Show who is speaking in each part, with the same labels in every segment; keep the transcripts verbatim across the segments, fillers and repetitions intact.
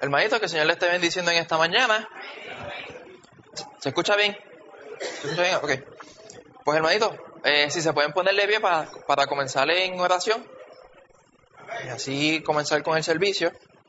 Speaker 1: Hermanito, que el Señor le esté bendiciendo en esta mañana. ¿Se escucha bien? ¿Se escucha bien? Ok. Pues hermanito, eh, si se pueden ponerle pie para, para comenzar en oración. Y así comenzar con el servicio.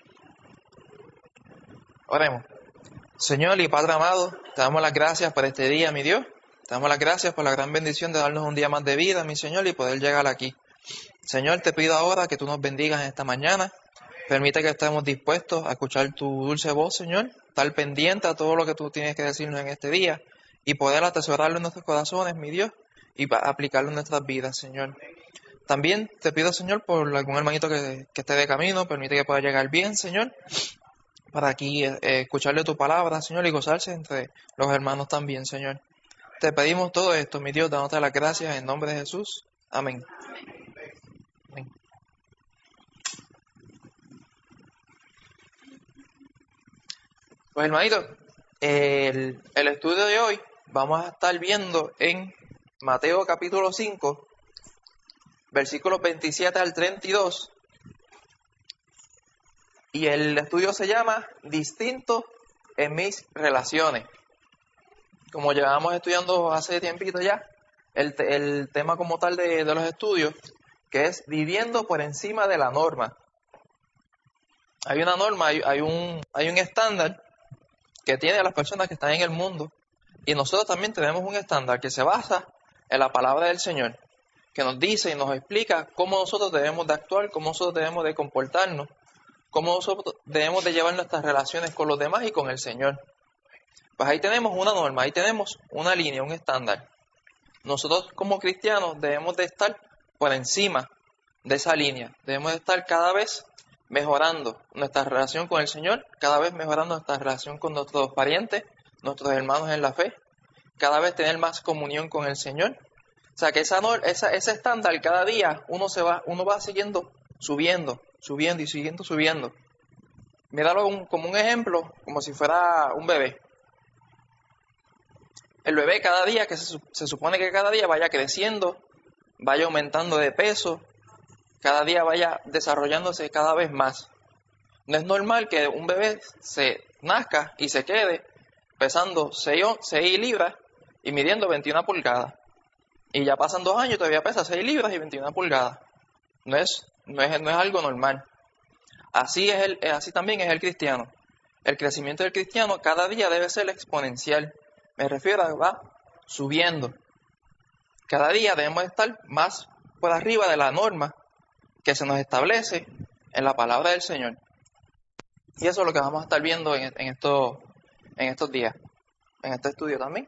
Speaker 1: Oremos. Señor y Padre amado, te damos las gracias por este día, mi Dios. Te damos las gracias por la gran bendición de darnos un día más de vida, mi Señor, y poder llegar aquí. Señor, te pido ahora que tú nos bendigas en esta mañana. Permite que estemos dispuestos a escuchar tu dulce voz, Señor, estar pendiente a todo lo que tú tienes que decirnos en este día y poder atesorarlo en nuestros corazones, mi Dios, y aplicarlo en nuestras vidas, Señor. También te pido, Señor, por algún hermanito que, que esté de camino, permite que pueda llegar bien, Señor, para aquí eh, escucharle tu palabra, Señor, y gozarse entre los hermanos también, Señor. Te pedimos todo esto, mi Dios, dándote las gracias en nombre de Jesús. Amén. Amén. Pues hermanito, el, el estudio de hoy vamos a estar viendo en Mateo capítulo cinco, versículos veintisiete al treinta y dos. Y el estudio se llama Distinto en mis relaciones. Como llevamos estudiando hace tiempito ya, el, el tema como tal de, de los estudios, que es viviendo por encima de la norma. Hay una norma, hay, hay un, hay un estándar que tiene a las personas que están en el mundo, y nosotros también tenemos un estándar que se basa en la palabra del Señor, que nos dice y nos explica cómo nosotros debemos de actuar, cómo nosotros debemos de comportarnos, cómo nosotros debemos de llevar nuestras relaciones con los demás y con el Señor. Pues ahí tenemos una norma, ahí tenemos una línea, un estándar. Nosotros como cristianos debemos de estar por encima de esa línea, debemos de estar cada vez mejorando nuestra relación con el Señor, cada vez mejorando nuestra relación con nuestros parientes, nuestros hermanos en la fe, cada vez tener más comunión con el Señor. O sea que esa, esa, ese estándar cada día uno se va, uno va siguiendo, subiendo, subiendo y siguiendo subiendo. Míralo un, como un ejemplo, como si fuera un bebé. El bebé cada día, que se, se supone que cada día vaya creciendo, vaya aumentando de peso, cada día vaya desarrollándose cada vez más. No es normal que un bebé se nazca y se quede pesando seis libras y midiendo veintiuna pulgadas. Y ya pasan dos años y todavía pesa seis libras y veintiuna pulgadas. No es, no es, no es algo normal. Así, es el, así también es el cristiano. El crecimiento del cristiano cada día debe ser exponencial. Me refiero a va subiendo. Cada día debemos estar más por arriba de la norma que se nos establece en la palabra del Señor. Y eso es lo que vamos a estar viendo en, en, estos, en estos días, en este estudio también.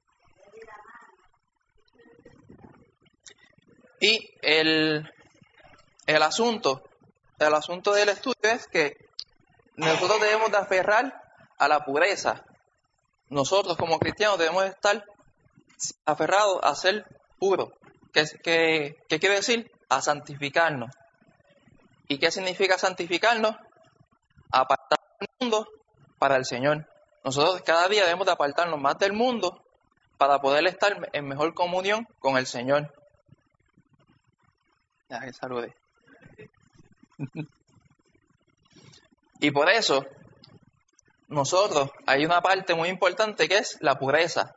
Speaker 1: Y el, el asunto, el asunto del estudio es que nosotros debemos de aferrar a la pureza. Nosotros como cristianos debemos estar aferrados a ser puros. ¿Qué, qué, qué quiere decir? A santificarnos. ¿Y qué significa santificarnos? Apartar del mundo para el Señor. Nosotros cada día debemos de apartarnos más del mundo para poder estar en mejor comunión con el Señor. Ya que salude. Y por eso, nosotros, hay una parte muy importante que es la pureza.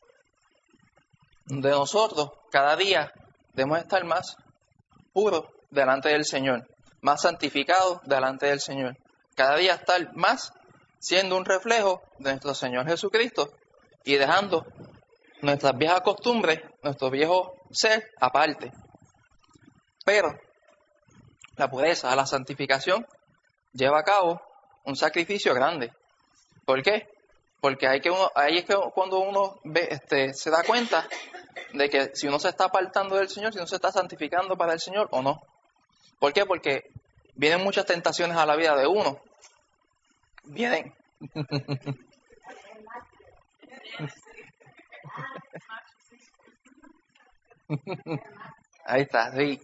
Speaker 1: De nosotros, cada día, debemos estar más puros delante del Señor, más santificados delante del Señor. Cada día estar más siendo un reflejo de nuestro Señor Jesucristo y dejando nuestras viejas costumbres, nuestro viejo ser aparte. Pero la pureza, la santificación, lleva a cabo un sacrificio grande. ¿Por qué? Porque hay que uno, ahí es que cuando uno ve, este, se da cuenta de que si uno se está apartando del Señor, si uno se está santificando para el Señor o no. ¿Por qué? Porque vienen muchas tentaciones a la vida de uno. Vienen. Ahí está, sí.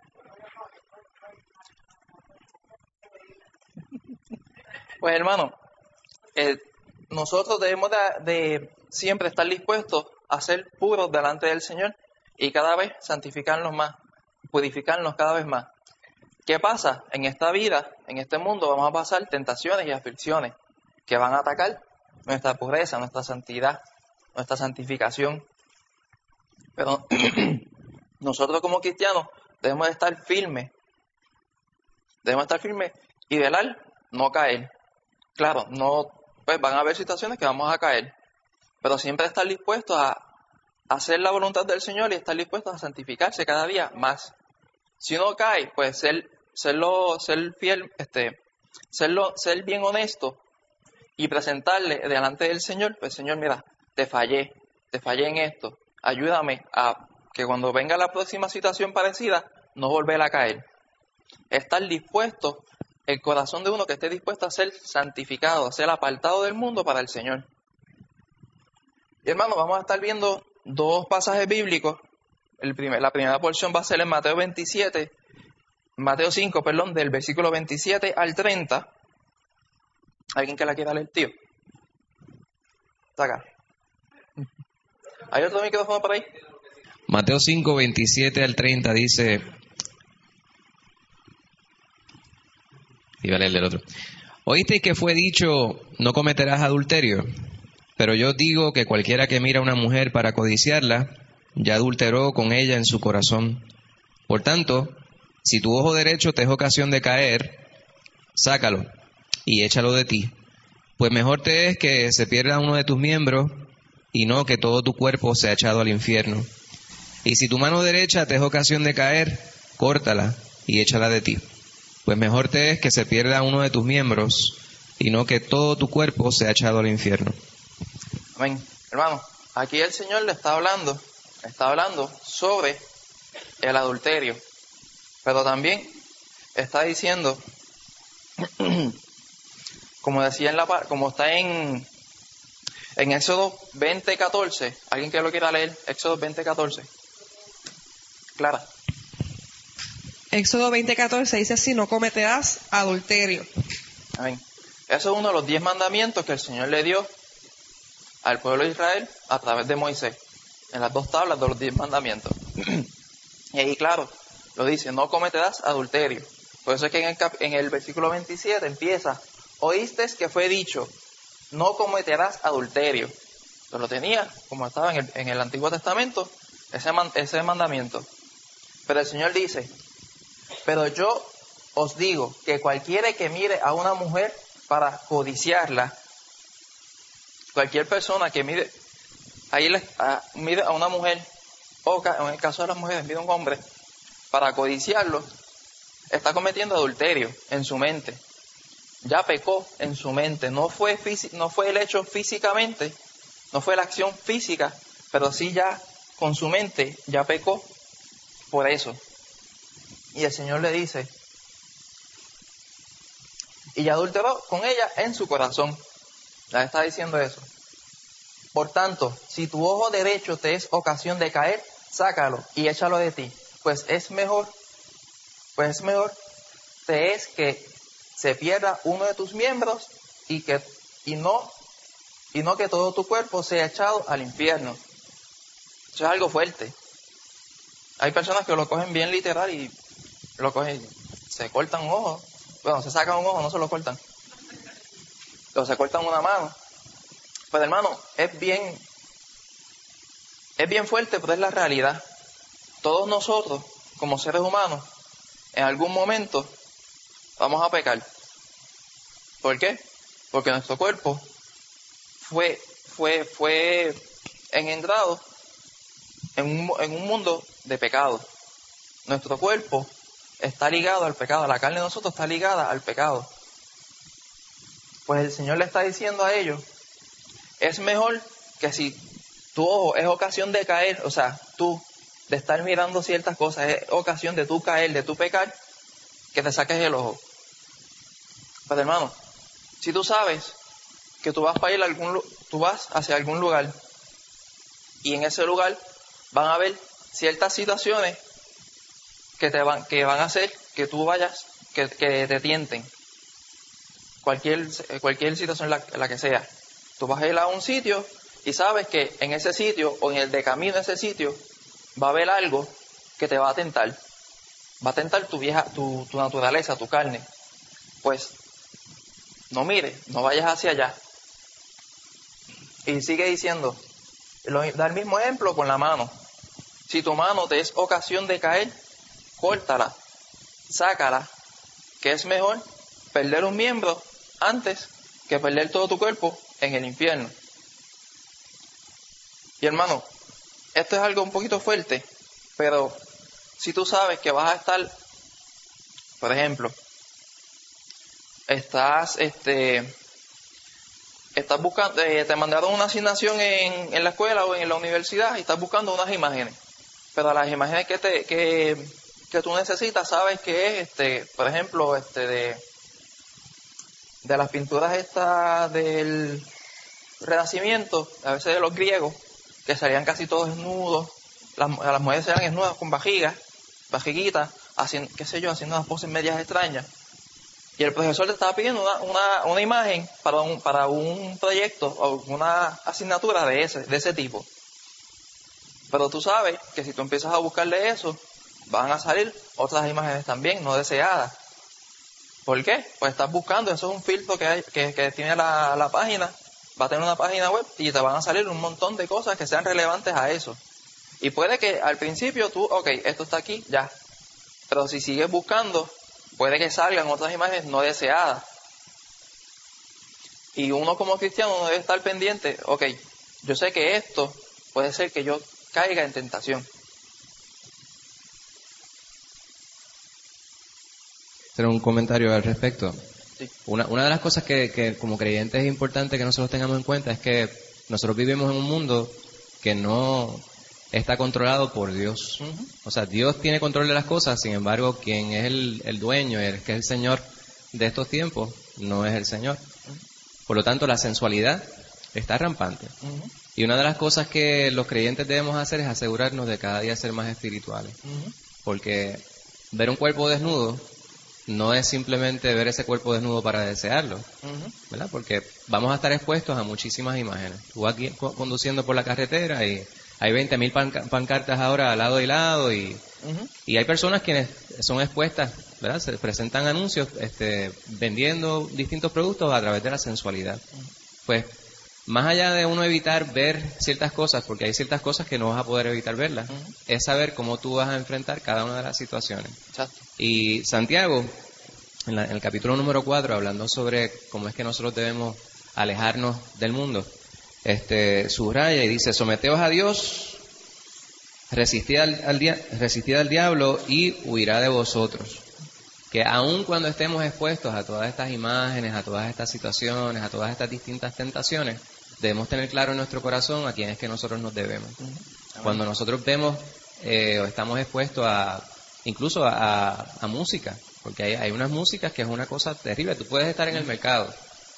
Speaker 1: Pues hermano, eh, nosotros debemos de, de siempre estar dispuestos a ser puros delante del Señor y cada vez santificarnos más, purificarnos cada vez más. ¿Qué pasa? En esta vida, en este mundo, vamos a pasar tentaciones y aflicciones que van a atacar nuestra pureza, nuestra santidad, nuestra santificación. Pero nosotros como cristianos debemos estar firmes, debemos estar firmes y velar, no caer. Claro, no, pues van a haber situaciones que vamos a caer, pero siempre estar dispuestos a hacer la voluntad del Señor y estar dispuestos a santificarse cada día más. Si uno cae, pues ser, serlo, ser fiel, este, serlo, ser bien honesto y presentarle delante del Señor, pues Señor, mira, te fallé, te fallé en esto, ayúdame a que cuando venga la próxima situación parecida, no volver a caer. Estar dispuesto, el corazón de uno que esté dispuesto a ser santificado, a ser apartado del mundo para el Señor. Y hermano, vamos a estar viendo dos pasajes bíblicos. El primer, la primera porción va a ser en Mateo veintisiete, Mateo cinco, perdón, del versículo veintisiete al treinta. ¿Alguien que la quiera leer, tío? Está acá. ¿Hay otro micrófono por ahí?
Speaker 2: Mateo cinco, veintisiete al treinta dice... Iba a leer del otro. ¿Oísteis que fue dicho, no cometerás adulterio? Pero yo digo que cualquiera que mira a una mujer para codiciarla, ya adulteró con ella en su corazón. Por tanto, si tu ojo derecho te es ocasión de caer, sácalo y échalo de ti. Pues mejor te es que se pierda uno de tus miembros y no que todo tu cuerpo sea echado al infierno. Y si tu mano derecha te es ocasión de caer, córtala y échala de ti. Pues mejor te es que se pierda uno de tus miembros y no que todo tu cuerpo sea echado al infierno.
Speaker 1: Amén. Hermano, aquí el Señor le está hablando, está hablando sobre el adulterio, pero también está diciendo, como decía en la como está en en Éxodo veinte catorce, alguien que lo quiera leer, Éxodo veinte catorce. Clara.
Speaker 3: Éxodo veinte catorce dice así: no cometerás adulterio.
Speaker 1: Amén. Eso es uno de los diez mandamientos que el Señor le dio al pueblo de Israel a través de Moisés, en las dos tablas de los diez mandamientos. Y ahí, claro, lo dice, no cometerás adulterio. Por eso es que en el, cap- en el versículo veintisiete empieza, oíste que fue dicho, no cometerás adulterio. Yo lo tenía, como estaba en el, en el Antiguo Testamento, ese, man, ese mandamiento. Pero el Señor dice, pero yo os digo que cualquiera que mire a una mujer para codiciarla, cualquier persona que mire, ahí le, a, mire a una mujer, o en el caso de las mujeres, mire a un hombre, para codiciarlo, está cometiendo adulterio en su mente. Ya pecó en su mente. No fue, fisi- no fue el hecho físicamente, no fue la acción física, pero sí ya con su mente ya pecó por eso. Y el Señor le dice, y ya adulteró con ella en su corazón. Ya está diciendo eso. Por tanto, si tu ojo derecho te es ocasión de caer, sácalo y échalo de ti. Pues es mejor, pues es mejor te es que se pierda uno de tus miembros y que y no y no que todo tu cuerpo sea echado al infierno. Eso es algo fuerte. Hay personas que lo cogen bien literal y lo cogen, se cortan un ojo. Bueno, se sacan un ojo, no se lo cortan. O se cortan una mano. Pues hermano, es bien, es bien fuerte, pero es la realidad. Todos nosotros, como seres humanos, en algún momento vamos a pecar. ¿Por qué? Porque nuestro cuerpo fue, fue, fue engendrado en un, en un mundo de pecado. Nuestro cuerpo está ligado al pecado, la carne de nosotros está ligada al pecado. Pues el Señor le está diciendo a ellos, es mejor que si tu ojo es ocasión de caer, o sea, tú de estar mirando ciertas cosas, es ocasión de tú caer, de tú pecar, que te saques el ojo. Pero hermano, si tú sabes que tú vas para ir a algún, tú vas hacia algún lugar y en ese lugar van a haber ciertas situaciones que te van, que van a hacer que tú vayas, que, que te tienten. Cualquier, cualquier situación la, la que sea. Tú vas a ir a un sitio y sabes que en ese sitio o en el de camino a ese sitio va a haber algo que te va a tentar. va a tentar tu vieja, tu, tu naturaleza, tu carne. Pues no mires, no vayas hacia allá. Y sigue diciendo, lo, da el mismo ejemplo con la mano. Si tu mano te es ocasión de caer, córtala, sácala, que es mejor perder un miembro antes que perder todo tu cuerpo en el infierno. Y hermano, esto es algo un poquito fuerte, pero si tú sabes que vas a estar, por ejemplo, estás, este, estás buscando, eh, te mandaron una asignación en, en la escuela o en la universidad y estás buscando unas imágenes, pero las imágenes que te, que, que tú necesitas, sabes que es, este, por ejemplo, este, de, de las pinturas estas del Renacimiento, a veces de los griegos, que salían casi todos desnudos, las, las mujeres eran desnudas con vajigas, vajiguitas, haciendo, qué sé yo, haciendo unas poses medias extrañas. Y el profesor te estaba pidiendo una, una, una imagen para un, para un proyecto o una asignatura de ese, de ese tipo. Pero tú sabes que si tú empiezas a buscarle eso, van a salir otras imágenes también no deseadas. ¿Por qué? Pues estás buscando, eso es un filtro que, hay, que, que tiene la, la página, va a tener una página web y te van a salir un montón de cosas que sean relevantes a eso. Y puede que al principio tú, ok, esto está aquí, ya. Pero si sigues buscando, puede que salgan otras imágenes no deseadas. Y uno como cristiano no debe estar pendiente, ok, yo sé que esto puede ser que yo caiga en tentación.
Speaker 2: Hacer un comentario al respecto.
Speaker 1: Sí.
Speaker 2: Una, una de las cosas que, que como creyentes es importante que nosotros tengamos en cuenta es que nosotros vivimos en un mundo que no está controlado por Dios. Uh-huh. O sea, Dios tiene control de las cosas, sin embargo, quien es el, el dueño, el que es el Señor de estos tiempos, no es el Señor. Uh-huh. Por lo tanto, la sensualidad está rampante. Uh-huh. Y una de las cosas que los creyentes debemos hacer es asegurarnos de cada día ser más espirituales. Uh-huh. Porque ver un cuerpo desnudo no es simplemente ver ese cuerpo desnudo para desearlo, uh-huh. ¿verdad? Porque vamos a estar expuestos a muchísimas imágenes. Tú vas aquí conduciendo por la carretera y hay veinte mil pan- pancartas ahora al lado y lado y, uh-huh. y hay personas quienes son expuestas, ¿verdad? Se presentan anuncios este, vendiendo distintos productos a través de la sensualidad. Uh-huh. Pues más allá de uno evitar ver ciertas cosas, porque hay ciertas cosas que no vas a poder evitar verlas, uh-huh. es saber cómo tú vas a enfrentar cada una de las situaciones. Exacto. Y Santiago, en, la, en el capítulo número cuatro, hablando sobre cómo es que nosotros debemos alejarnos del mundo, este, subraya y dice: someteos a Dios, resistid al, al, dia, resistid al diablo y huirá de vosotros. Que aun cuando estemos expuestos a todas estas imágenes, a todas estas situaciones, a todas estas distintas tentaciones, debemos tener claro en nuestro corazón a quién es que nosotros nos debemos. Uh-huh. Cuando nosotros vemos eh, o estamos expuestos a incluso a, a, a música, porque hay, hay unas músicas que es una cosa terrible. Tú puedes estar en el mercado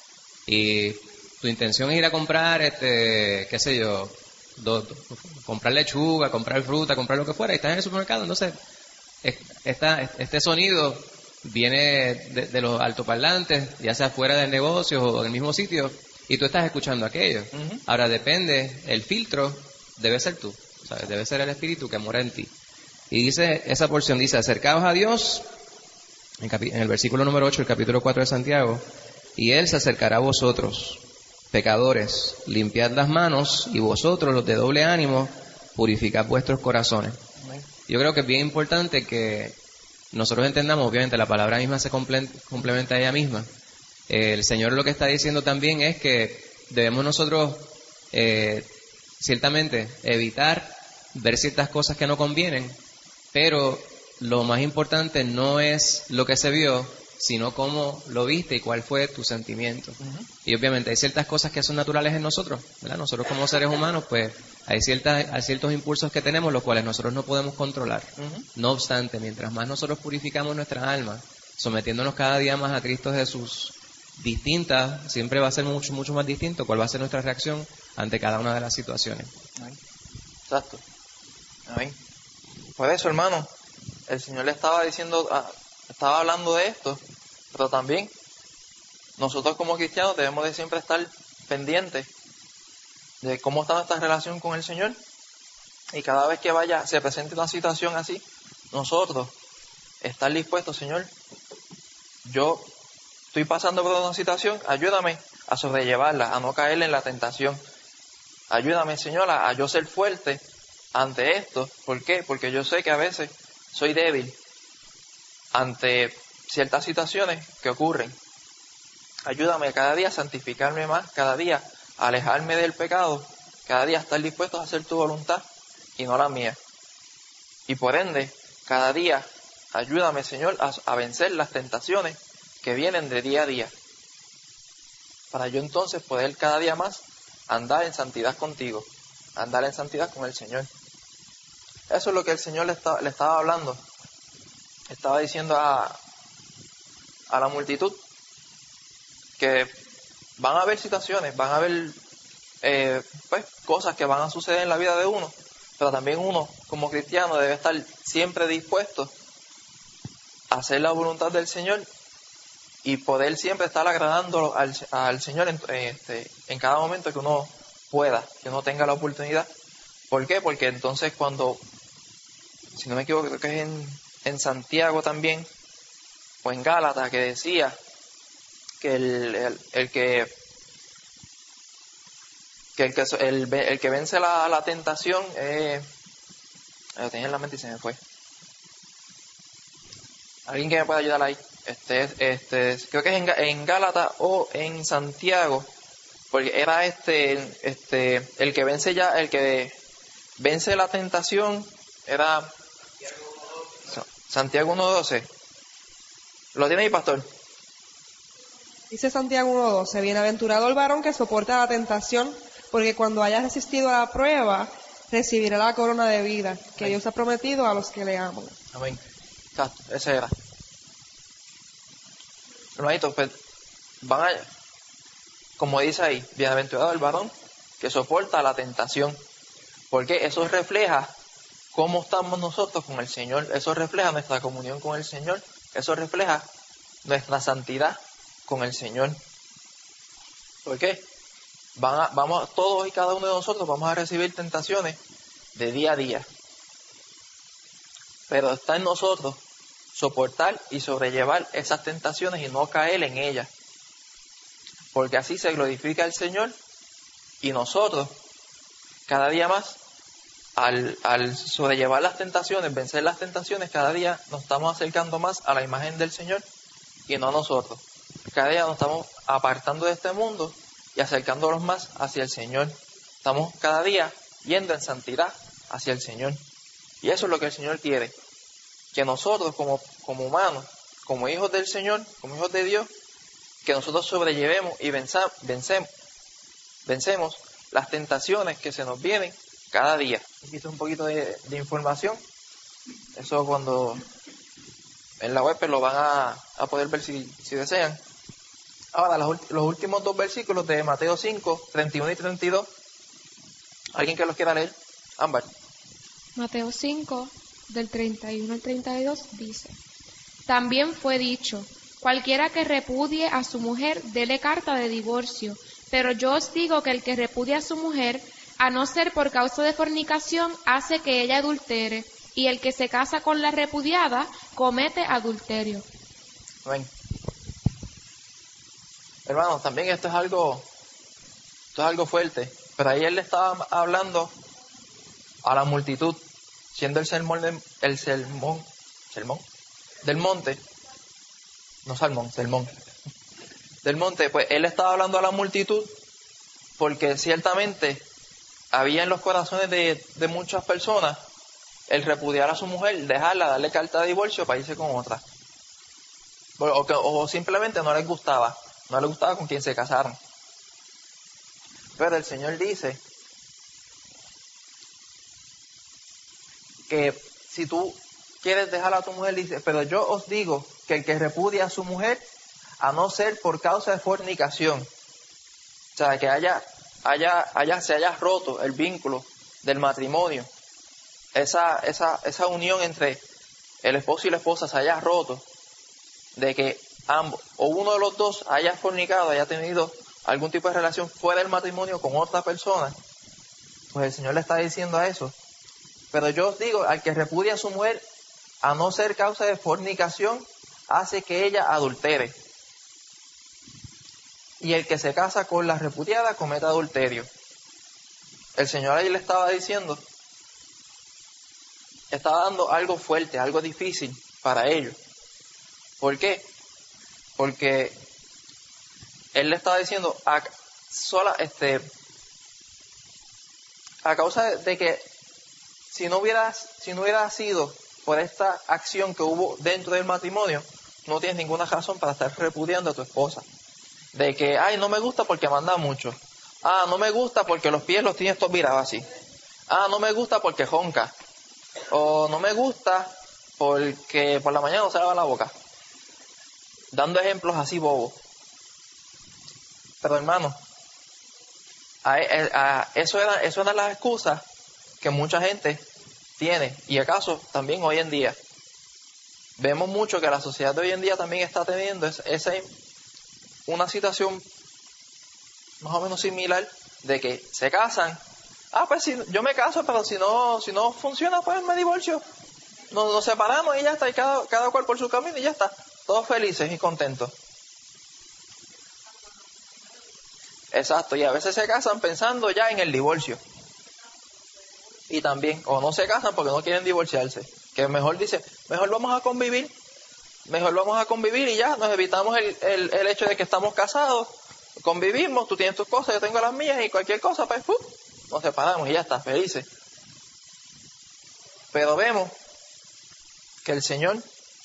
Speaker 2: y tu intención es ir a comprar, este, qué sé yo, do, do, comprar lechuga, comprar fruta, comprar lo que fuera, y estás en el supermercado, entonces esta, este sonido viene de, de los altoparlantes, ya sea fuera del negocio o del mismo sitio, y tú estás escuchando aquello. Uh-huh. Ahora depende, el filtro debe ser tú, ¿sabes? Debe ser el Espíritu que mora en ti. Y dice, esa porción dice: acercaos a Dios, en, capi- en el versículo número ocho, el capítulo cuatro de Santiago, y Él se acercará a vosotros, pecadores, limpiad las manos, y vosotros, los de doble ánimo, purificad vuestros corazones. Yo creo que es bien importante que nosotros entendamos, obviamente la palabra misma se comple- complementa a ella misma. Eh, el Señor lo que está diciendo también es que debemos nosotros, eh, ciertamente, evitar ver ciertas cosas que no convienen, pero lo más importante no es lo que se vio, sino cómo lo viste y cuál fue tu sentimiento. Uh-huh. Y obviamente hay ciertas cosas que son naturales en nosotros, ¿verdad? Nosotros como seres humanos, pues hay ciertas, hay ciertos impulsos que tenemos, los cuales nosotros no podemos controlar. Uh-huh. No obstante, mientras más nosotros purificamos nuestra alma, sometiéndonos cada día más a Cristo Jesús, distinta, siempre va a ser mucho, mucho más distinto cuál va a ser nuestra reacción ante cada una de las situaciones.
Speaker 1: Amén. Exacto. Amén. Por eso, hermano, el Señor le estaba diciendo, ah, estaba hablando de esto, pero también nosotros como cristianos debemos de siempre estar pendientes de cómo está nuestra relación con el Señor, y cada vez que vaya, se presente una situación así, nosotros estar dispuesto, Señor, yo estoy pasando por una situación, ayúdame a sobrellevarla, a no caer en la tentación. Ayúdame, Señor, a, a yo ser fuerte ante esto. ¿Por qué? Porque yo sé que a veces soy débil ante ciertas situaciones que ocurren. Ayúdame cada día a santificarme más, cada día a alejarme del pecado, cada día a estar dispuesto a hacer tu voluntad y no la mía. Y por ende, cada día ayúdame, Señor, a, a vencer las tentaciones que vienen de día a día, para yo entonces poder cada día más andar en santidad contigo, andar en santidad con el Señor. Eso es lo que el Señor le, está, le estaba hablando. Estaba diciendo a, a la multitud que van a haber situaciones, van a haber eh, pues, cosas que van a suceder en la vida de uno, pero también uno como cristiano debe estar siempre dispuesto a hacer la voluntad del Señor y poder siempre estar agradando al, al Señor en, este, en cada momento que uno pueda, que uno tenga la oportunidad. ¿Por qué? Porque entonces cuando, si no me equivoco, creo que es en, en Santiago también, o en Gálatas, que decía que el, el, el que que el que, el, el que vence la, la tentación, eh, lo tenía en la mente y se me fue. ¿Alguien que me pueda ayudar ahí? Este, este, creo que es en, en Gálatas o en Santiago, porque era este, este, el que vence ya, el que vence la tentación, era Santiago uno doce. ¿Lo tiene ahí, pastor?
Speaker 3: Dice Santiago uno doce, bienaventurado el varón que soporta la tentación, porque cuando haya resistido a la prueba, recibirá la corona de vida que Amén. Dios ha prometido a los que le aman.
Speaker 1: Amén. Exacto, ese era. Hermanitos, pues, van a, como dice ahí, bienaventurado el varón que soporta la tentación, porque eso refleja cómo estamos nosotros con el Señor, eso refleja nuestra comunión con el Señor, eso refleja nuestra santidad con el Señor. ¿Por qué? Van a, vamos, todos y cada uno de nosotros vamos a recibir tentaciones de día a día, pero está en nosotros soportar y sobrellevar esas tentaciones y no caer en ellas, porque así se glorifica el Señor y nosotros cada día más al, al sobrellevar las tentaciones, vencer las tentaciones, cada día nos estamos acercando más a la imagen del Señor y no a nosotros. Cada día nos estamos apartando de este mundo y acercándonos más hacia el Señor. Estamos cada día yendo en santidad hacia el Señor. Y eso es lo que el Señor quiere. Que nosotros como, como humanos, como hijos del Señor, como hijos de Dios, que nosotros sobrellevemos y venza, vencemos, vencemos las tentaciones que se nos vienen cada día. Aquí está un poquito de, de información. Eso cuando en la web pues, lo van a, a poder ver si, si desean. Ahora, los, los últimos dos versículos de Mateo cinco, treinta y uno y treinta y dos. ¿Alguien que los quiera leer? Ámbar.
Speaker 4: Mateo cinco, del treinta y uno al treinta y dos, dice: También fue dicho, cualquiera que repudie a su mujer, dele carta de divorcio. Pero yo os digo que el que repudia a su mujer, a no ser por causa de fornicación, hace que ella adultere. Y el que se casa con la repudiada, comete adulterio.
Speaker 1: Amén. Hermanos, también esto es algo, esto es algo fuerte. Pero ahí él le estaba hablando a la multitud, siendo el sermón, de, el sermón, sermón del monte, no salmón, sermón del monte. Pues él estaba hablando a la multitud porque ciertamente había en los corazones de, de muchas personas el repudiar a su mujer, dejarla, darle carta de divorcio para irse con otra. O, que, o simplemente no les gustaba, no les gustaba con quien se casaron. Pero el Señor dice que si tú quieres dejar a tu mujer, dice, pero yo os digo que el que repudia a su mujer, a no ser por causa de fornicación, o sea, que haya, haya, haya, se haya roto el vínculo del matrimonio, esa, esa, esa unión entre el esposo y la esposa se haya roto, de que ambos, o uno de los dos haya fornicado, haya tenido algún tipo de relación fuera del matrimonio con otra persona, pues el Señor le está diciendo a eso. Pero yo os digo, al que repudia a su mujer, a no ser causa de fornicación, hace que ella adultere. Y el que se casa con la repudiada comete adulterio. El Señor ahí le estaba diciendo, estaba dando algo fuerte, algo difícil para ellos. ¿Por qué? Porque Él le estaba diciendo, a, sola, este, a causa de, de que si no hubiera, si no hubiera sido por esta acción que hubo dentro del matrimonio, no tienes ninguna razón para estar repudiando a tu esposa. De que, ay, no me gusta porque manda mucho. Ah, no me gusta porque los pies los tienes todos virados así. Ah, no me gusta porque ronca. O no me gusta porque por la mañana no se lava la boca. Dando ejemplos así bobos. Pero hermano, a, a, a, eso era, eso eran las excusas que mucha gente tiene. Y acaso también hoy en día. Vemos mucho que la sociedad de hoy en día también está teniendo ese, ese, una situación más o menos similar de que se casan. Ah, pues si yo me caso, pero si no, si no funciona, pues me divorcio. Nos, nos separamos y ya está, y cada, cada cual por su camino y ya está. Todos felices y contentos. Exacto, y a veces se casan pensando ya en el divorcio. Y también, o no se casan porque no quieren divorciarse. Que mejor dice, mejor vamos a convivir, mejor vamos a convivir y ya nos evitamos el, el, el hecho de que estamos casados, convivimos, tú tienes tus cosas, yo tengo las mías y cualquier cosa, pues ¡pum! Nos separamos y ya está, felices. Pero vemos que el Señor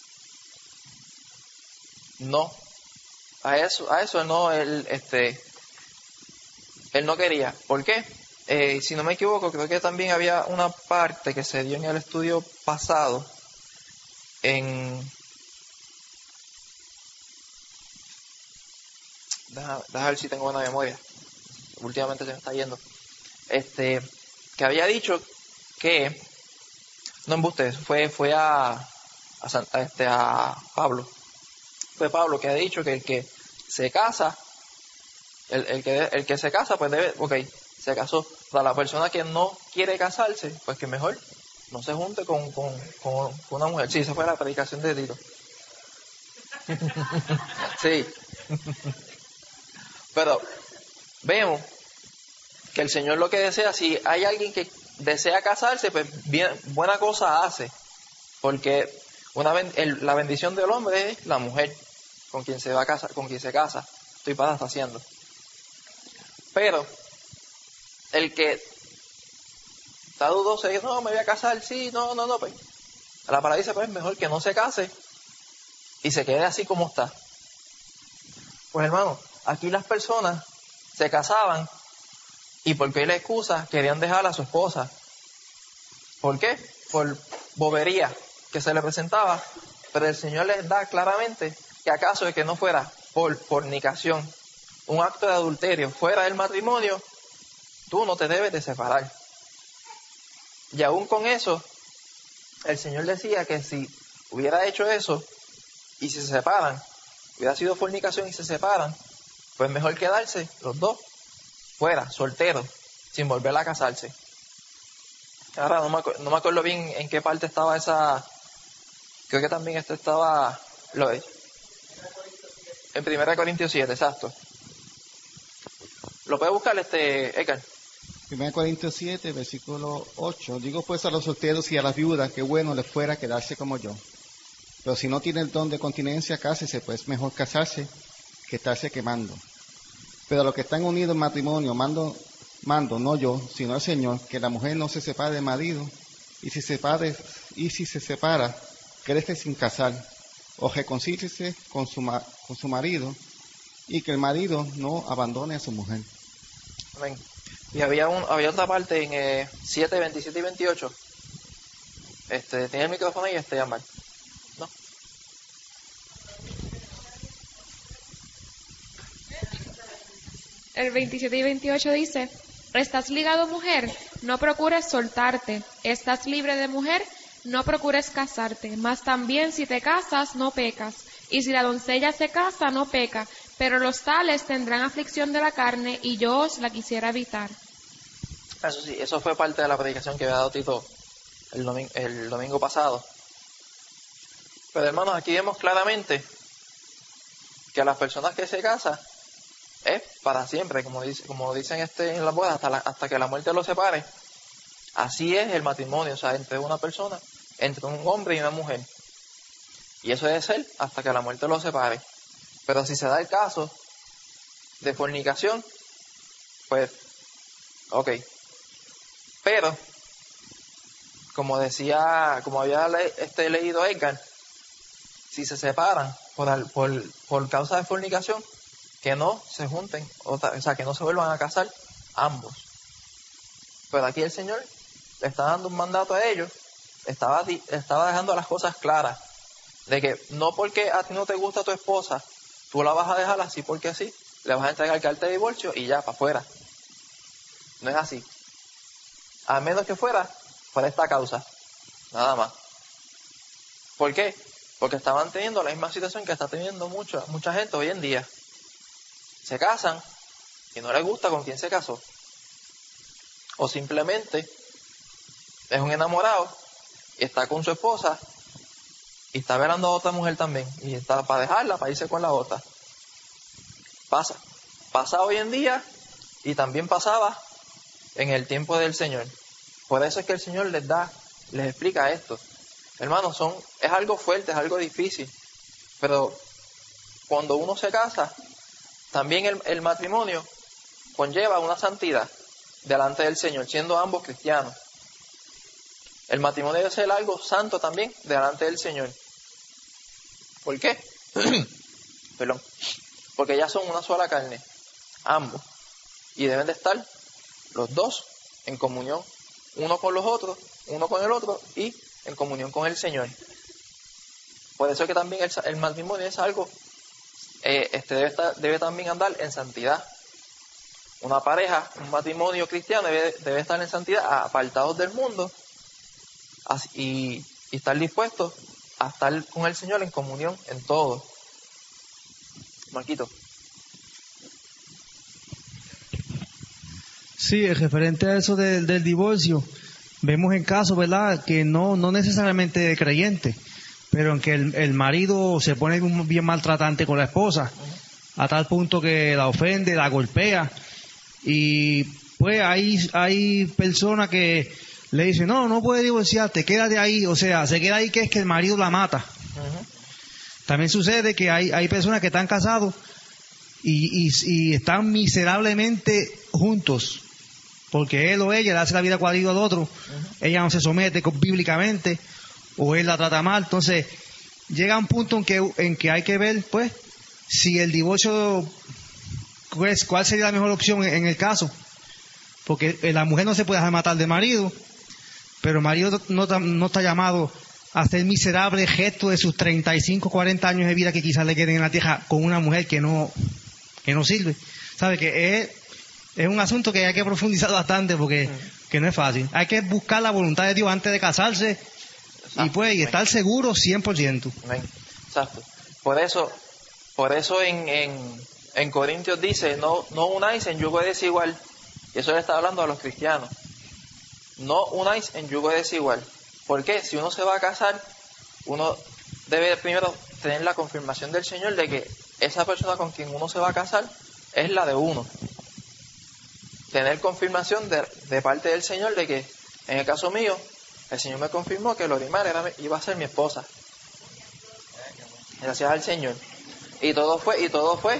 Speaker 1: no, a eso, a eso no, él, este, él no quería. ¿Por qué? Eh, si no me equivoco, creo que también había una parte que se dio en el estudio pasado, en... Deja, deja ver si tengo buena memoria. Últimamente se me está yendo. Este, que había dicho que... No embuste, fue, fue a, a, a, este, a Pablo. Fue Pablo que ha dicho que el que se casa, el, el, que, el que se casa, pues debe... Ok, se casó. Para la persona que no quiere casarse, pues que mejor no se junte con, con, con una mujer. Sí, esa fue la predicación de Tito. Sí. Pero vemos que el Señor lo que desea, si hay alguien que desea casarse, pues bien, buena cosa hace. Porque una el, la bendición del hombre es la mujer con quien se va a casar, con quien se casa. Estoy parafraseando. Pero el que está dudoso y no, me voy a casar, sí, no, no, no, pues la palabra dice, pues mejor que no se case y se quede así como está. Pues hermano, aquí las personas se casaban y por qué la excusa querían dejar a su esposa. ¿Por qué? Por bobería que se le presentaba, pero el Señor les da claramente que acaso de que no fuera por fornicación, un acto de adulterio fuera del matrimonio, tú no te debes de separar. Y aún con eso, el Señor decía que si hubiera hecho eso y si se separan, hubiera sido fornicación y se separan, pues mejor quedarse los dos fuera, solteros, sin volver a casarse. Ahora no me, acu- no me acuerdo bien en qué parte estaba esa, creo que también esto estaba, lo he en primera Corintios siete, exacto. ¿Lo puede buscar este Edgar?
Speaker 5: primera Corintios siete, versículo ocho. Digo pues a los solteros y a las viudas que bueno les fuera quedarse como yo. Pero si no tiene el don de continencia, cásese, pues mejor casarse que estarse quemando. Pero los que están unidos en matrimonio, mando, mando, no yo, sino el Señor, que la mujer no se separe del marido, y si, separe, y si se separa, quédese sin casar, o reconcíliese con su, con su marido, y que el marido no abandone a su mujer.
Speaker 1: Amén. Y había un, había otra parte en eh, siete, veintisiete y veintiocho. Este, ¿tiene el micrófono ahí? Este, Amar. No.
Speaker 4: El veintisiete y veintiocho dice, ¿estás ligado, mujer? No procures soltarte. ¿Estás libre de mujer? No procures casarte. Mas también si te casas, no pecas. Y si la doncella se casa, no peca. Pero los tales tendrán aflicción de la carne, y yo os la quisiera evitar.
Speaker 1: Eso sí, eso fue parte de la predicación que había dado Tito el domingo, el domingo pasado. Pero hermanos, aquí vemos claramente que las personas que se casan es para siempre, como dice, como dicen este en la boda, hasta la, hasta que la muerte los separe. Así es el matrimonio, o sea, entre una persona, entre un hombre y una mujer. Y eso debe ser hasta que la muerte los separe. Pero si se da el caso de fornicación, pues, ok. Pero, como decía, como había le, este, leído Edgar, si se separan por, por, por causa de fornicación, que no se junten, o, o sea, que no se vuelvan a casar ambos. Pero aquí el Señor le está dando un mandato a ellos, estaba, estaba dejando las cosas claras, de que no porque a ti no te gusta tu esposa, tú la vas a dejar así porque así, le vas a entregar carta de divorcio y ya, para afuera. No es así. A menos que fuera por esta causa, nada más. ¿Por qué? Porque estaban teniendo la misma situación que está teniendo mucha, mucha gente hoy en día. Se casan y no les gusta con quién se casó. O simplemente es un enamorado y está con su esposa y está velando a otra mujer también. Y está para dejarla, para irse con la otra. Pasa. Pasa hoy en día y también pasaba en el tiempo del Señor. Por eso es que el Señor les da, les explica esto. Hermanos, son, es algo fuerte, es algo difícil. Pero cuando uno se casa, también el, el matrimonio conlleva una santidad delante del Señor, siendo ambos cristianos. El matrimonio debe ser algo santo también delante del Señor. ¿Por qué? Perdón. Porque ya son una sola carne, ambos. Y deben de estar los dos en comunión, uno con los otros, uno con el otro y en comunión con el Señor. Por eso es que también el, el matrimonio es algo, eh, este debe, estar, debe también andar en santidad. Una pareja, un matrimonio cristiano debe, debe estar en santidad, apartados del mundo así, y, y estar dispuestos a estar con el Señor en comunión en todo. Marquito.
Speaker 6: Sí, referente a eso del, del divorcio, vemos en casos, ¿verdad?, que no, no necesariamente de creyente, pero en que el, el marido se pone bien maltratante con la esposa, a tal punto que la ofende, la golpea, y pues hay, hay personas que le dicen, no, no puedes divorciarte, quédate ahí, o sea, se queda ahí que es que el marido la mata. Uh-huh. También sucede que hay, hay personas que están casados y, y, y están miserablemente juntos, porque él o ella le hace la vida cuadrilla al otro, uh-huh. Ella no se somete bíblicamente, o él la trata mal. Entonces llega un punto en que, en que hay que ver, pues, si el divorcio, pues, cuál sería la mejor opción en, en el caso, porque la mujer no se puede dejar matar del marido, pero el marido no, no, no está llamado a hacer miserable gesto de sus treinta y cinco, cuarenta años de vida que quizás le queden en la tierra con una mujer que no, que no sirve. ¿Sabe? Que es, es un asunto que hay que profundizar bastante porque uh-huh. que no es fácil. Hay que buscar la voluntad de Dios antes de casarse. Exacto. Y pues y estar seguro cien por ciento. Amén.
Speaker 1: Exacto. Por eso, por eso en, en, en Corintios dice, no, no unáis en yugo desigual. Y eso le está hablando a los cristianos. No unáis en yugo desigual. ¿Por qué? Si uno se va a casar, uno debe primero tener la confirmación del Señor de que esa persona con quien uno se va a casar es la de uno. Tener confirmación de, de parte del Señor de que, en el caso mío, el Señor me confirmó que Lorimar era, iba a ser mi esposa. Gracias al Señor. Y todo fue, y todo fue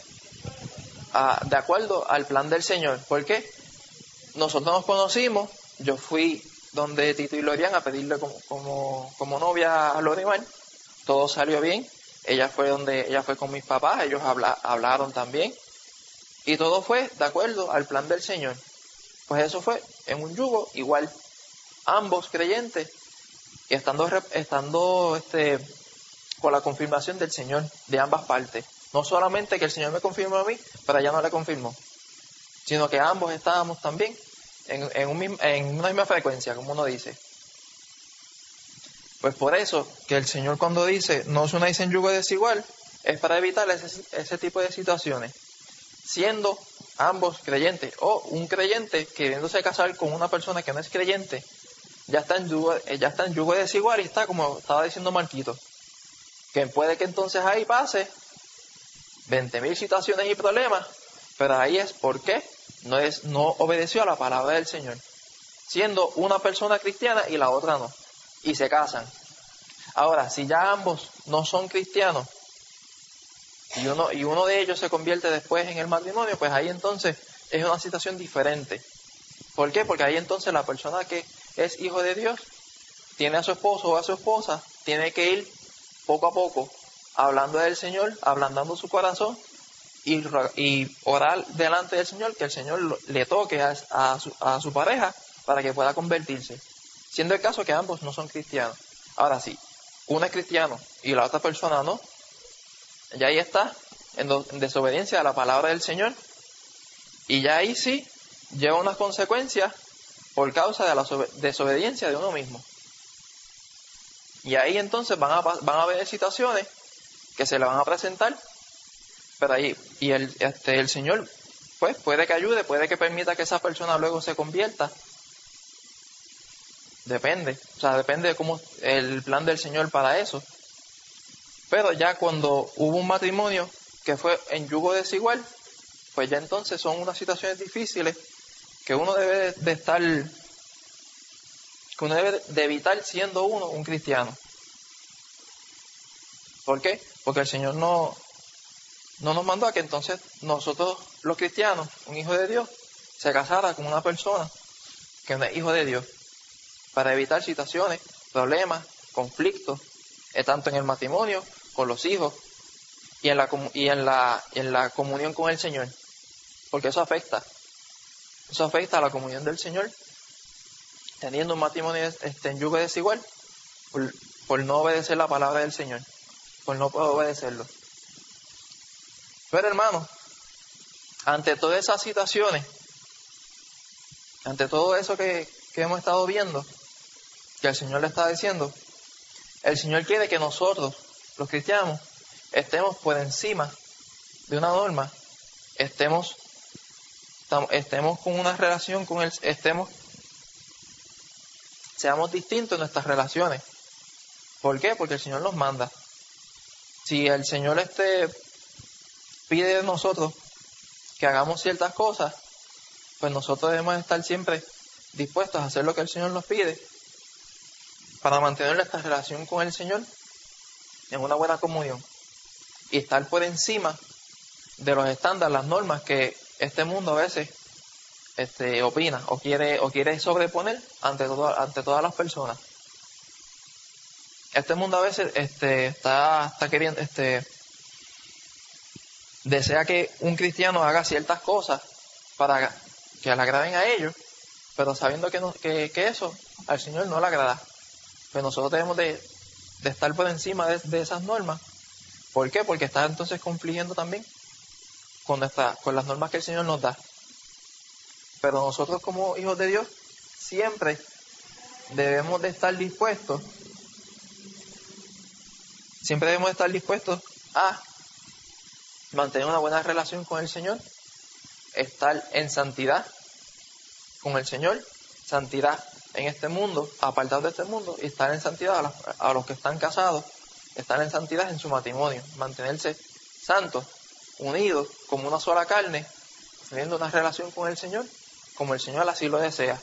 Speaker 1: a, de acuerdo al plan del Señor. ¿Por qué? Nosotros nos conocimos, yo fui donde Tito y Lorian a pedirle como, como, como novia a Lorimar. Todo salió bien. Ella fue donde ella fue con mis papás, ellos habla, hablaron también. Y todo fue de acuerdo al plan del Señor. Pues eso fue en un yugo igual. Ambos creyentes y estando, estando este, con la confirmación del Señor de ambas partes. No solamente que el Señor me confirmó a mí, pero ella no le confirmó, sino que ambos estábamos también en, en, un, en una misma frecuencia, como uno dice. Pues por eso que el Señor cuando dice no os unáis en yugo desigual, es para evitar ese, ese tipo de situaciones, siendo ambos creyentes, o un creyente queriéndose casar con una persona que no es creyente, ya está en yugo, ya está en yugo desigual y está como estaba diciendo Marquito, Que puede que entonces ahí pase veinte mil situaciones y problemas, pero ahí es porque no, es, no obedeció a la palabra del Señor, siendo una persona cristiana y la otra no, y se casan. Ahora, si ya ambos no son cristianos y uno, y uno de ellos se convierte después en el matrimonio, pues ahí entonces es una situación diferente. ¿Por qué? Porque ahí entonces la persona que es hijo de Dios tiene a su esposo o a su esposa, tiene que ir poco a poco hablando del Señor, ablandando su corazón y, y orar delante del Señor, que el Señor le toque a, a, su, a su pareja para que pueda convertirse, siendo el caso que ambos no son cristianos. Ahora sí, uno es cristiano y la otra persona no, ya ahí está en, do, en desobediencia a la palabra del Señor, y ya ahí sí lleva unas consecuencias por causa de la desobediencia de uno mismo. Y ahí entonces van a, van a haber situaciones que se le van a presentar, pero ahí, y el, este, el Señor, pues, puede que ayude, puede que permita que esa persona luego se convierta. Depende, o sea, depende de cómo el plan del Señor para eso. Pero ya cuando hubo un matrimonio que fue en yugo desigual, pues ya entonces son unas situaciones difíciles que uno debe de estar, que uno debe de evitar siendo uno un cristiano. ¿Por qué? Porque el Señor no, no nos mandó a que entonces nosotros los cristianos, un hijo de Dios, se casara con una persona que no es hijo de Dios, para evitar situaciones, problemas, conflictos, eh, tanto en el matrimonio, con los hijos y en la, y en la, en la comunión con el Señor, porque eso afecta, eso afecta a la comunión del Señor, teniendo un matrimonio este, en yugo desigual, por, por no obedecer la palabra del Señor, por no poder obedecerlo. Pero hermano, ante todas esas situaciones, ante todo eso que, que hemos estado viendo, que el Señor le está diciendo, el Señor quiere que nosotros, los cristianos, estemos por encima de una norma, estemos, estemos con una relación con Él, estemos, seamos distintos en nuestras relaciones. ¿Por qué? Porque el Señor nos manda. Si el Señor este pide de nosotros que hagamos ciertas cosas, pues nosotros debemos estar siempre dispuestos a hacer lo que el Señor nos pide para mantener nuestra relación con el Señor en una buena comunión y estar por encima de los estándares, las normas que este mundo a veces este, opina o quiere o quiere sobreponer ante todo, ante todas las personas. Este mundo a veces este, está, está queriendo, este, desea que un cristiano haga ciertas cosas para que le agraden a ellos, pero sabiendo que, no, que, que eso al Señor no le agrada. Pues nosotros debemos de, de estar por encima de, de esas normas. ¿Por qué? Porque está entonces confligiendo también con, nuestra, con las normas que el Señor nos da. Pero nosotros como hijos de Dios siempre debemos de estar dispuestos, siempre debemos de estar dispuestos a mantener una buena relación con el Señor, estar en santidad con el Señor, santidad en este mundo, apartados de este mundo, y estar en santidad a, las, a los que están casados, estar en santidad en su matrimonio, mantenerse santos, unidos como una sola carne, teniendo una relación con el Señor, como el Señor así lo desea.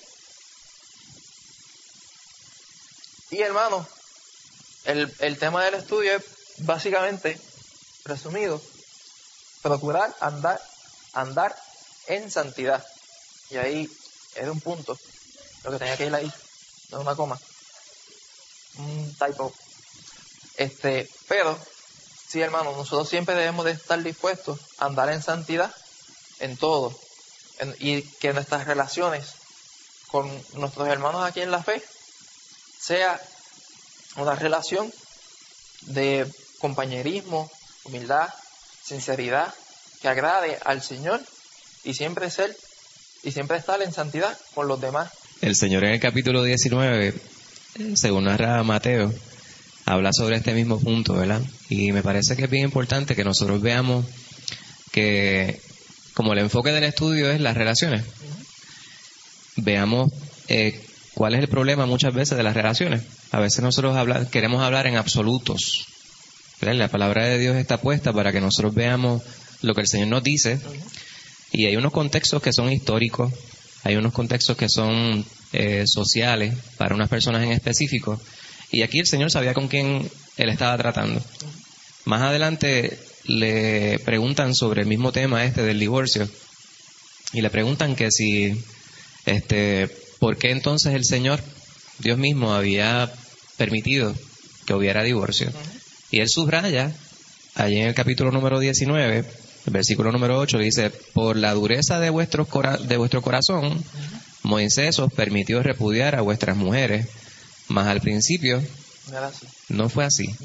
Speaker 1: Y hermano, el, el tema del estudio es básicamente, resumido, procurar andar, andar en santidad. Y ahí es un punto, lo que tenía que ir ahí, no es una coma, un typo. Este, pero, sí hermano, nosotros siempre debemos de estar dispuestos a andar en santidad en todo, en, y que nuestras relaciones con nuestros hermanos aquí en la fe sea una relación de compañerismo, humildad, sinceridad, que agrade al Señor y siempre ser y siempre estar en santidad con los demás.
Speaker 2: El Señor en el capítulo diecinueve, según narra Mateo, habla sobre este mismo punto, ¿verdad? Y me parece que es bien importante que nosotros veamos que, como el enfoque del estudio es las relaciones, uh-huh. veamos eh, cuál es el problema muchas veces de las relaciones. A veces nosotros habla, queremos hablar en absolutos La palabra de Dios está puesta para que nosotros veamos lo que el Señor nos dice. Y hay unos contextos que son históricos, hay unos contextos que son eh, sociales para unas personas en específico. Y aquí el Señor sabía con quién Él estaba tratando. Más adelante le preguntan sobre el mismo tema este del divorcio. Y le preguntan que si, este, ¿por qué entonces el Señor, Dios mismo, había permitido que hubiera divorcio? Uh-huh. Y Él subraya, allí en el capítulo número diecinueve, el versículo número ocho, dice, por la dureza de, vuestros cora- de vuestro corazón, uh-huh. Moisés os permitió repudiar a vuestras mujeres, mas al principio no fue así. Uh-huh.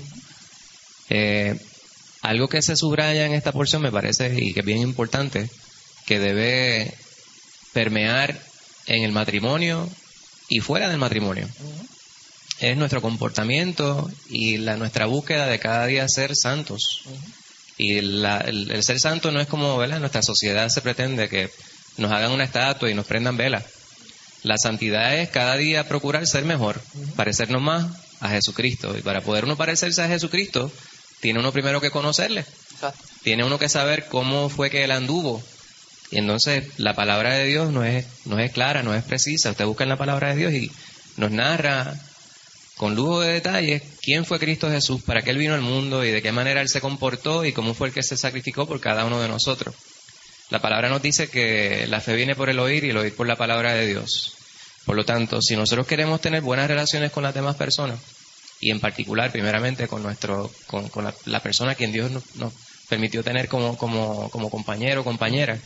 Speaker 2: Eh, algo que se subraya en esta porción me parece, y que es bien importante, que debe permear en el matrimonio y fuera del matrimonio. Uh-huh. Es nuestro comportamiento y la nuestra búsqueda de cada día ser santos. Uh-huh. Y la, el, el ser santo no es como, ¿verdad? En nuestra sociedad se pretende que nos hagan una estatua y nos prendan velas. La santidad es cada día procurar ser mejor, uh-huh. parecernos más a Jesucristo. Y para poder uno parecerse a Jesucristo, tiene uno primero que conocerle. Exacto. Tiene uno que saber cómo fue que Él anduvo. Y entonces la palabra de Dios no es, no es clara, no es precisa. Usted busca en la palabra de Dios y nos narra con lujo de detalles quién fue Cristo Jesús, para qué Él vino al mundo y de qué manera Él se comportó y cómo fue el que se sacrificó por cada uno de nosotros. La palabra nos dice que la fe viene por el oír y el oír por la palabra de Dios. Por lo tanto, si nosotros queremos tener buenas relaciones con las demás personas, y en particular, primeramente, con nuestro, con, con la, la persona a quien Dios nos, nos permitió tener como, como, como compañero o compañera,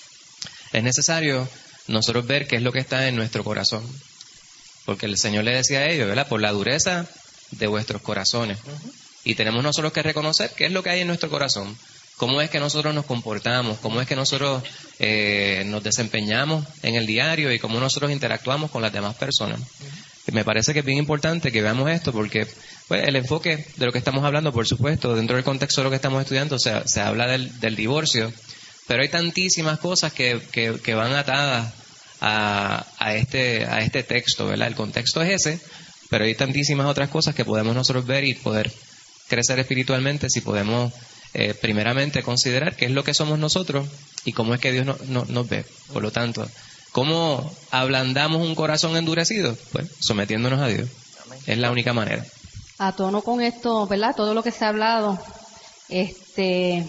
Speaker 2: es necesario nosotros ver qué es lo que está en nuestro corazón. Porque el Señor le decía a ellos, ¿verdad? Por la dureza de vuestros corazones. Uh-huh. Y tenemos nosotros que reconocer qué es lo que hay en nuestro corazón. Cómo es que nosotros nos comportamos, cómo es que nosotros eh, nos desempeñamos en el diario y cómo nosotros interactuamos con las demás personas. Uh-huh. Y me parece que es bien importante que veamos esto porque pues, el enfoque de lo que estamos hablando, por supuesto, dentro del contexto de lo que estamos estudiando, o sea, se habla del, del divorcio, pero hay tantísimas cosas que, que, que van atadas a, a, este, a este texto, ¿verdad? El contexto es ese, pero hay tantísimas otras cosas que podemos nosotros ver y poder crecer espiritualmente si podemos eh, primeramente considerar qué es lo que somos nosotros y cómo es que Dios no, no, nos ve. Por lo tanto, ¿cómo ablandamos un corazón endurecido? Pues sometiéndonos a Dios. Es la única manera.
Speaker 7: A tono con esto, ¿verdad? Todo lo que se ha hablado, este,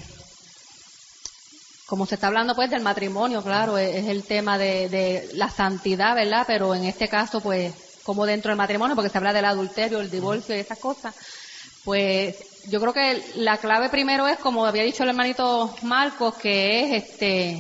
Speaker 7: como se está hablando pues del matrimonio, claro, es, es el tema de, de la santidad, ¿verdad? Pero en este caso, pues, como dentro del matrimonio, porque se habla del adulterio, el divorcio y esas cosas, pues, yo creo que la clave primero es, como había dicho el hermanito Marcos, que es, este,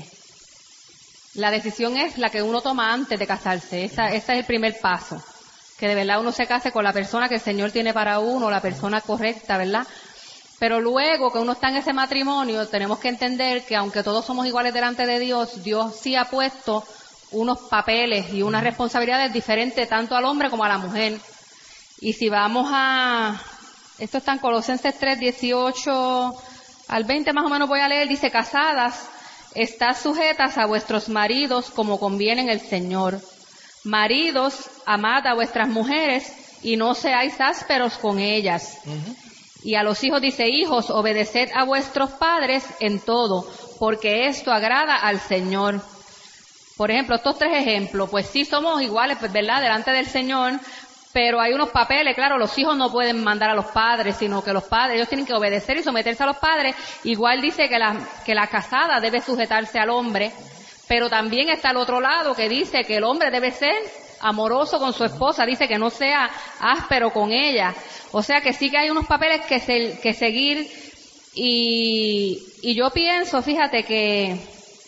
Speaker 7: la decisión es la que uno toma antes de casarse. Esa, ese es el primer paso. Que de verdad uno se case con la persona que el Señor tiene para uno, la persona correcta, ¿verdad? Pero luego que uno está en ese matrimonio, tenemos que entender que aunque todos somos iguales delante de Dios, Dios sí ha puesto unos papeles y unas responsabilidades diferentes tanto al hombre como a la mujer. Y si vamos a... Esto está en Colosenses tres, dieciocho al veinte más o menos voy a leer, dice, casadas, estad sujetas a vuestros maridos como conviene en el Señor. Maridos, amad a vuestras mujeres y no seáis ásperos con ellas. Uh-huh. Y a los hijos dice, hijos, obedeced a vuestros padres en todo, porque esto agrada al Señor. Por ejemplo, estos tres ejemplos, pues sí somos iguales, pues, ¿verdad?, delante del Señor, pero hay unos papeles, claro, los hijos no pueden mandar a los padres, sino que los padres, ellos tienen que obedecer y someterse a los padres. Igual dice que la, que la casada debe sujetarse al hombre, pero también está el otro lado que dice que el hombre debe ser amoroso con su esposa, dice que no sea áspero con ella. O sea que sí que hay unos papeles que, se, que seguir y, y yo pienso, fíjate que,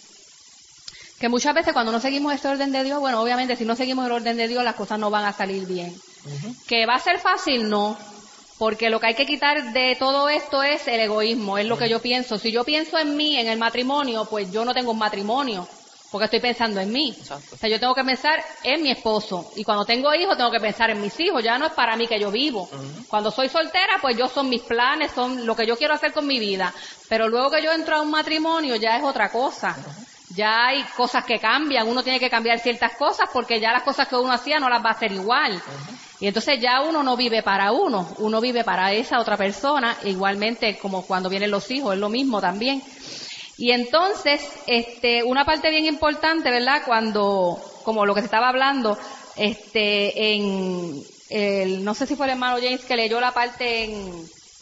Speaker 7: que muchas veces cuando no seguimos este orden de Dios, bueno, obviamente si no seguimos el orden de Dios las cosas no van a salir bien. Uh-huh. ¿Que va a ser fácil? No. Porque lo que hay que quitar de todo esto es el egoísmo, es lo que yo pienso. Si yo pienso en mí, en el matrimonio, pues yo no tengo un matrimonio. Porque estoy pensando en mí. Exacto. O sea, yo tengo que pensar en mi esposo. Y cuando tengo hijos, tengo que pensar en mis hijos. Ya no es para mí que yo vivo. Uh-huh. Cuando soy soltera, pues yo son mis planes, son lo que yo quiero hacer con mi vida. Pero luego que yo entro a un matrimonio, ya es otra cosa. Uh-huh. ya hay cosas que cambian, uno tiene que cambiar ciertas cosas porque ya las cosas que uno hacía no las va a hacer igual. Uh-huh. Y entonces ya uno no vive para uno, uno vive para esa otra persona, igualmente como cuando vienen los hijos, es lo mismo también. Y entonces, este, una parte bien importante, ¿verdad? Cuando, como lo que se estaba hablando, este, en el, no sé si fue el hermano James que leyó la parte en,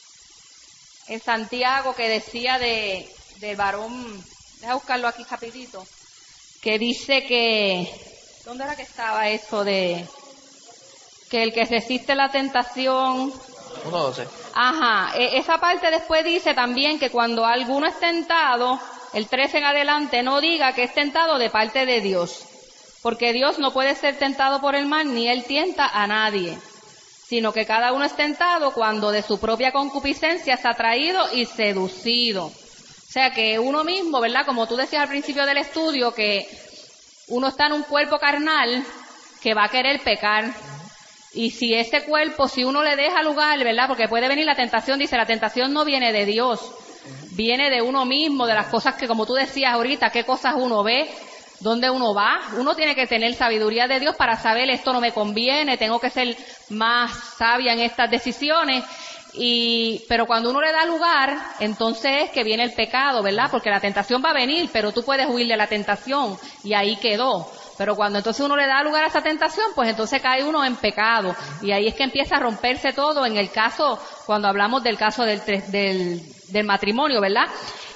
Speaker 7: en Santiago que decía de, del varón, deja buscarlo aquí rapidito, que dice que, ¿dónde era que estaba eso de, que el que resiste la tentación?
Speaker 1: uno doce.
Speaker 7: Ajá, esa parte después dice también que cuando alguno es tentado, el trece en adelante, no diga que es tentado de parte de Dios, porque Dios no puede ser tentado por el mal, ni Él tienta a nadie, sino que cada uno es tentado cuando de su propia concupiscencia es atraído y seducido. O sea que uno mismo, ¿verdad? Como tú decías al principio del estudio, que uno está en un cuerpo carnal que va a querer pecar. Y si ese cuerpo, si uno le deja lugar, ¿verdad? Porque puede venir la tentación, dice, la tentación no viene de Dios, viene de uno mismo, de las cosas que, como tú decías ahorita, qué cosas uno ve, dónde uno va. Uno tiene que tener sabiduría de Dios para saber esto no me conviene, tengo que ser más sabia en estas decisiones. Y, pero cuando uno le da lugar, entonces es que viene el pecado, ¿verdad? Porque la tentación va a venir, pero tú puedes huir de la tentación y ahí quedó. Pero cuando entonces uno le da lugar a esa tentación, pues entonces cae uno en pecado. Y ahí es que empieza a romperse todo. En el caso, cuando hablamos del caso del, del, del matrimonio, ¿verdad?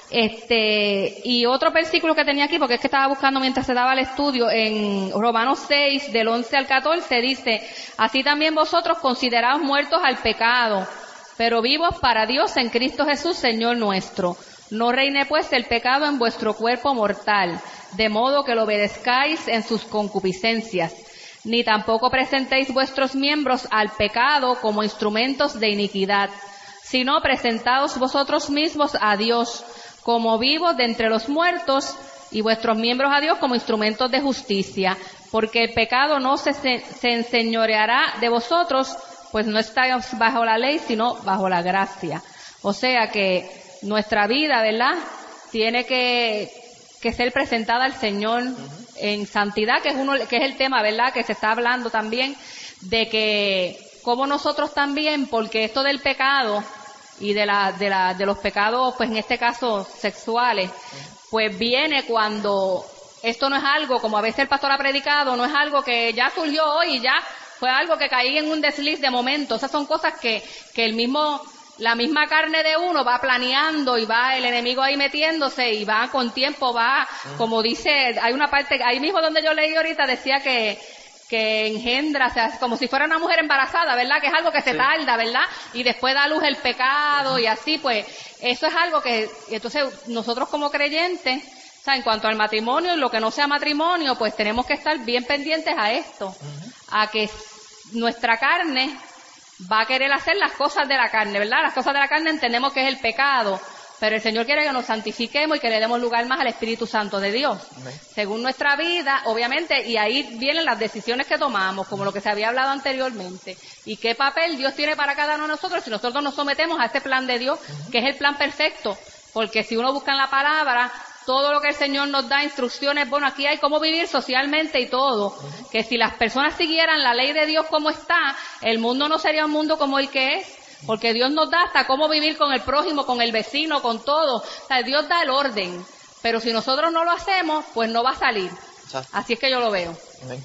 Speaker 7: Este, y otro versículo que tenía aquí, porque es que estaba buscando mientras se daba el estudio, en Romanos seis, del once al catorce, dice, así también vosotros consideraos muertos al pecado, pero vivos para Dios en Cristo Jesús, Señor nuestro. No reine pues el pecado en vuestro cuerpo mortal, de modo que lo obedezcáis en sus concupiscencias, ni tampoco presentéis vuestros miembros al pecado como instrumentos de iniquidad, sino presentaos vosotros mismos a Dios como vivos de entre los muertos y vuestros miembros a Dios como instrumentos de justicia, porque el pecado no se, se enseñoreará de vosotros, pues no estáis bajo la ley, sino bajo la gracia. O sea que nuestra vida, ¿verdad?, tiene que, que ser presentada al Señor uh-huh. en santidad, que es uno, que es el tema, ¿verdad?, que se está hablando también, de que como nosotros también, porque esto del pecado y de la, de la, de los pecados, pues en este caso sexuales, uh-huh. pues viene cuando esto no es algo, como a veces el pastor ha predicado, no es algo que ya surgió hoy y ya fue algo que caí en un desliz de momento. Esas son cosas que, que el mismo, la misma carne de uno va planeando y va el enemigo ahí metiéndose y va con tiempo, va, como dice, hay una parte, ahí mismo donde yo leí ahorita decía que, que engendra, o sea, como si fuera una mujer embarazada, ¿verdad? Que es algo que se sí. tarda, ¿verdad? Y después da a luz el pecado y así, pues, eso es algo que, entonces, nosotros como creyentes, o sea, en cuanto al matrimonio y lo que no sea matrimonio, pues tenemos que estar bien pendientes a esto, uh-huh. a que nuestra carne va a querer hacer las cosas de la carne, ¿verdad? Las cosas de la carne entendemos que es el pecado, pero el Señor quiere que nos santifiquemos y que le demos lugar más al Espíritu Santo de Dios. Amén. Según nuestra vida, obviamente, y ahí vienen las decisiones que tomamos, como lo que se había hablado anteriormente. Y qué papel Dios tiene para cada uno de nosotros si nosotros nos sometemos a este plan de Dios, uh-huh. que es el plan perfecto. Porque si uno busca en la palabra, todo lo que el Señor nos da, instrucciones, bueno, aquí hay cómo vivir socialmente y todo, uh-huh. que si las personas siguieran la ley de Dios como está, el mundo no sería un mundo como el que es, porque Dios nos da hasta cómo vivir con el prójimo, con el vecino, con todo. O sea, Dios da el orden, pero si nosotros no lo hacemos, pues no va a salir. Ya. Así es que yo lo veo.
Speaker 1: Amén.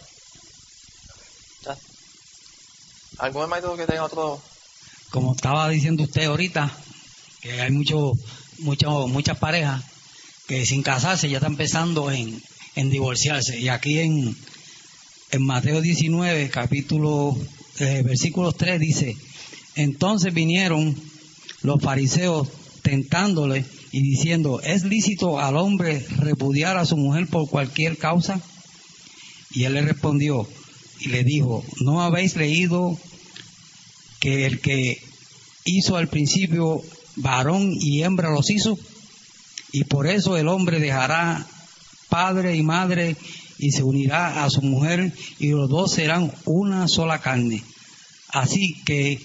Speaker 1: Ya. ¿Algún hermano que tenga otro?
Speaker 8: Como estaba diciendo usted ahorita, que hay mucho, mucho, muchas parejas que sin casarse ya están pensando en, en divorciarse. Y aquí en, en Mateo diecinueve, capítulo, eh, versículos tres, dice, entonces vinieron los fariseos tentándole y diciendo, ¿es lícito al hombre repudiar a su mujer por cualquier causa? Y él le respondió y le dijo, ¿no habéis leído que el que hizo al principio varón y hembra los hizo? Y por eso el hombre dejará padre y madre y se unirá a su mujer y los dos serán una sola carne. Así que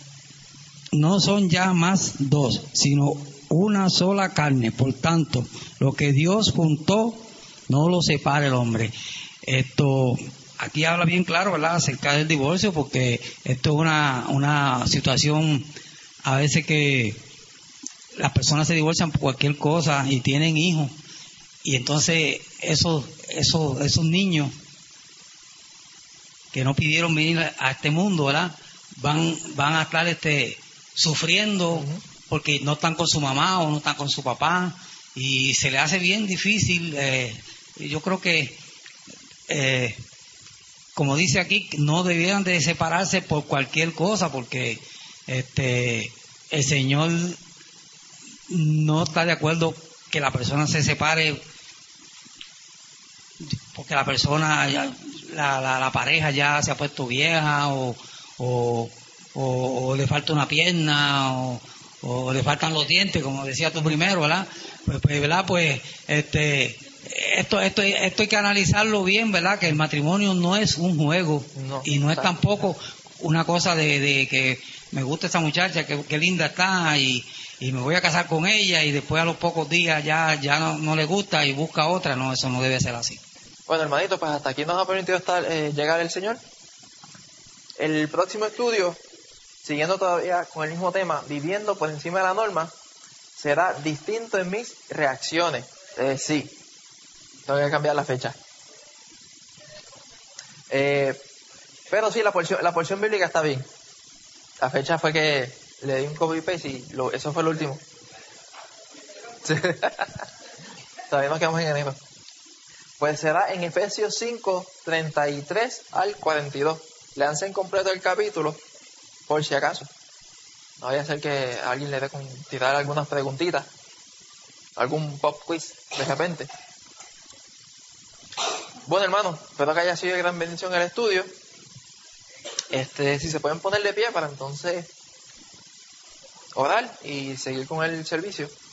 Speaker 8: no son ya más dos, sino una sola carne. Por tanto, lo que Dios juntó, no lo separe el hombre. Esto, aquí habla bien claro, ¿verdad?, acerca del divorcio, porque esto es una, una situación a veces que las personas se divorcian por cualquier cosa y tienen hijos, y entonces esos, esos, esos niños que no pidieron venir a este mundo, ¿verdad?, van, van a estar este, sufriendo uh-huh. porque no están con su mamá o no están con su papá, y se le hace bien difícil. Eh, yo creo que, eh, como dice aquí, no debieran de separarse por cualquier cosa, porque este el Señor no está de acuerdo que la persona se separe porque la persona, ya, la, la, la pareja ya se ha puesto vieja o, o, o, o le falta una pierna o, o le faltan los dientes, como decía tú primero, ¿verdad? Pues, pues ¿verdad? Pues este esto, esto, esto hay que analizarlo bien, ¿verdad? Que el matrimonio no es un juego no, y no es tampoco una cosa de, de que me gusta esa muchacha, que, que linda está y, y me voy a casar con ella y después a los pocos días ya, ya no, no le gusta y busca otra. No, eso no debe ser así.
Speaker 1: Bueno, hermanito, pues hasta aquí nos ha permitido estar, eh, llegar el Señor. El próximo estudio, siguiendo todavía con el mismo tema, viviendo por encima de la norma, será distinto en mis reacciones. Eh, sí, tengo que cambiar la fecha. Eh, pero sí, la porción, la porción bíblica está bien. La fecha fue que le di un copy paste y lo, eso fue lo último. Todavía nos quedamos en enero. Pues será en Efesios cinco, treinta y tres al cuarenta y dos. Leanse en completo el capítulo, por si acaso. No vaya a ser que alguien le dé con tirar algunas preguntitas, algún pop quiz de repente. Bueno, hermanos, espero que haya sido de gran bendición el estudio. Este, si se pueden poner de pie para entonces orar y seguir con el servicio.